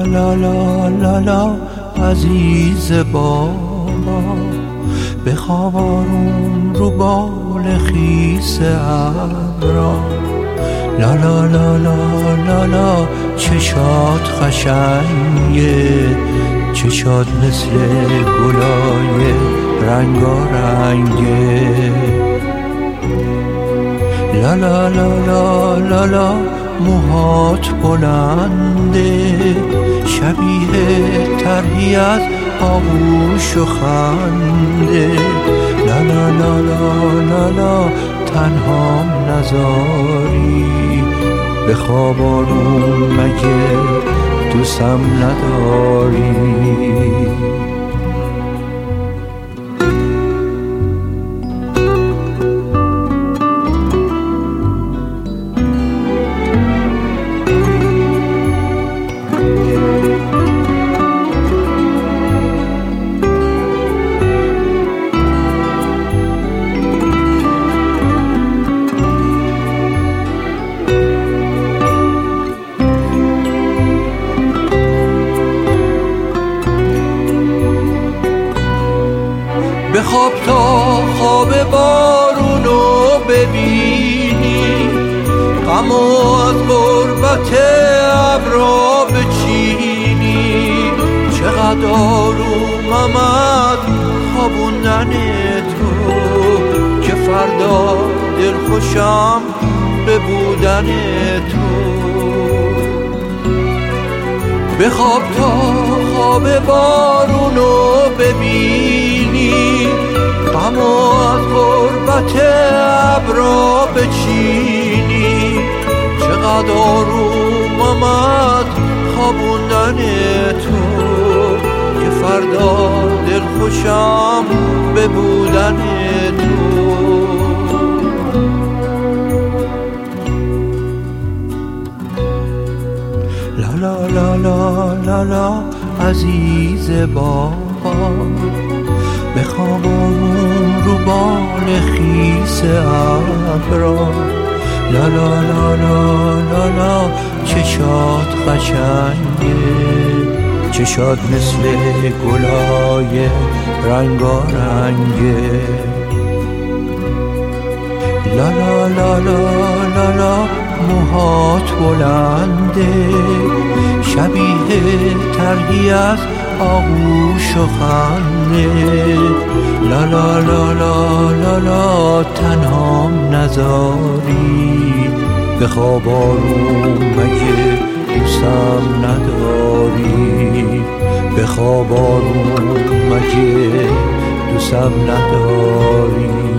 لا لا لا لا عزیز بابا، بخواب آروم رو بال خیس ابرا. لا لا لا لا لا لا چشات قشنگه، چشات مثل گلای رنگارنگه. لا لا لا لا لا لا موهات بلنده، شبیه طرحی از آغوش و خنده. لا لا لا لا لا لا تنهام نذاری، به خواب آروم مگه دوستم نداری؟ بخواب تا خواب بارونو ببینی، غمو از غربت ابرا بچینی. چقدر آرومم از خوابوندن تو، که فردا دلخوشم به بودن تو. بخواب تا خواب بارونو ببینی، غمو از غربت ابرا بچینی. چقدر آرومم از خوابوندن تو، که فردا دلخوشم به بودن تو. لا لا لا لا لا لا عزیز بابا، بخواب آروم رو بال خیس ابرا. لا لا لا لا لا لا چشات قشنگه، چشات مثل گلای رنگارنگه. لا لا لا لا لا لا موهات بلنده، شبیه طرحی از آغوش و خنده. لا لا لا لا لا لا تنهام نذاری، به خواب آروم مگه دوستم نداری؟ به خواب آروم مگه دوستم نداری؟